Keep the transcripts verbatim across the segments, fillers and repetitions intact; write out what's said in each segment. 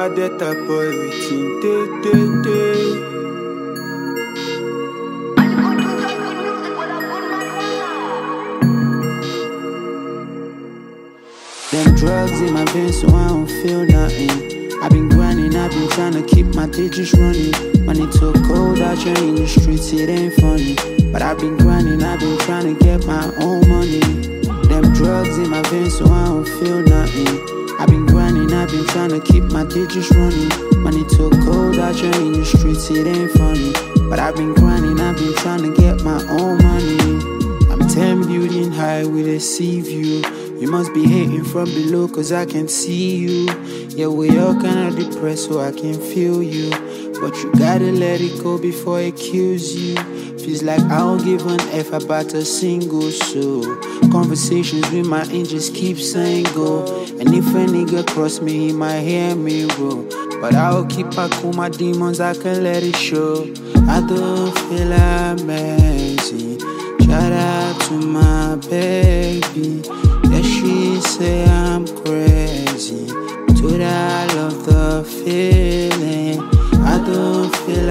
bad that type of everything. Day, day, day. Them drugs in my veins, so I don't feel nothing. I've been grinding, I've been trying to keep my digits running. When it took cold out here in the streets, it ain't funny. But I've been grinding, I've been trying to get my own money. Them drugs in my veins, so I don't feel nothing. I've been grinding, I've been trying to keep my digits running. When it took cold out here in the streets, it ain't funny. But I've been grinding, I've been trying to get my own money. I'm ten building high with a sea view. You must be hating from below cause I can see you. Yeah, we all kinda depressed so I can feel you. But you gotta let it go before it kills you. Feels like I don't give an F about a single soul. Conversations with my angels keep saying go. And if a nigga cross me, he might hear me roll. But I'll keep I cool my demons, I can let it show. I don't feel amazing. Shout out to my baby. Yeah, she say I'm crazy. Dude, I love the feeling. I don't feel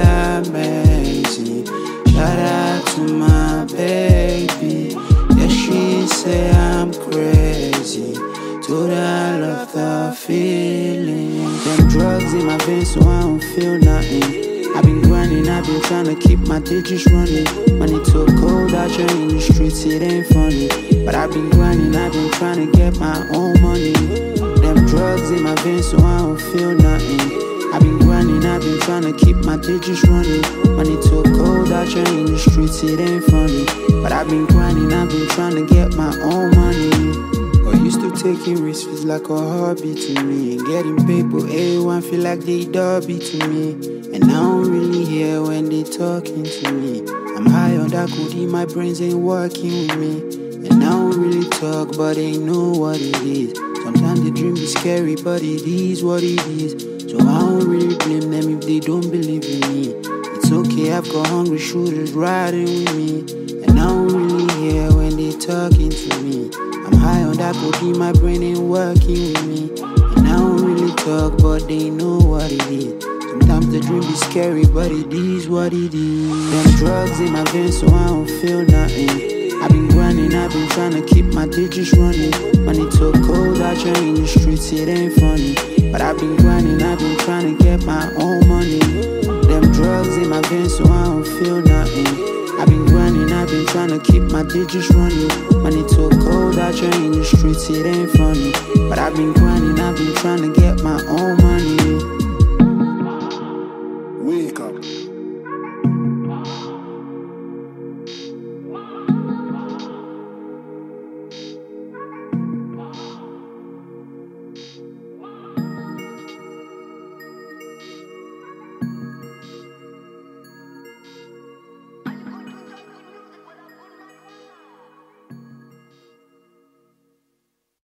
amazing. Shout out to my baby. Yeah, she say I'm crazy. Dude, I love the feeling. Them drugs in my veins, so I don't feel nothing. I've been grinding, I've been trying to keep my digits running. When it took cold out here in the streets, it ain't funny. But I've been grinding, I've been trying to get my own money. Them drugs in my veins, so I don't feel nothing. I've been grinding, I've been trying to keep my digits running. When it took cold out here in the streets, it ain't funny. But I've been grinding, I've been trying to get my own money. Got used to taking risks, feels like a hobby to me. And getting paper A one feel like they derby to me. And I don't really hear when they talking to me. I'm high on that goodie, my brains ain't working with me. And I don't really talk, but they know what it is. Sometimes the dream be scary, but it is what it is. So I don't really blame them if they don't believe in me. It's okay, I've got hungry shooters riding with me. And I don't really hear when they talking to me. I'm high on that goodie, my brain ain't working with me. And I don't really talk, but they know what it is. Sometimes the dream be scary, but it is what it is. Them drugs in my veins, so I don't feel nothing. I've been grinding, I've been trying to keep my digits running. When it took cold out here in the streets, it ain't funny. But I've been grinding, I've been trying to get my own money. Them drugs in my veins, so I don't feel nothing. I've been grinding, I've been trying to keep my digits running. When it took cold out here in the streets, it ain't funny. But I've been grinding, I've been trying to get my own money.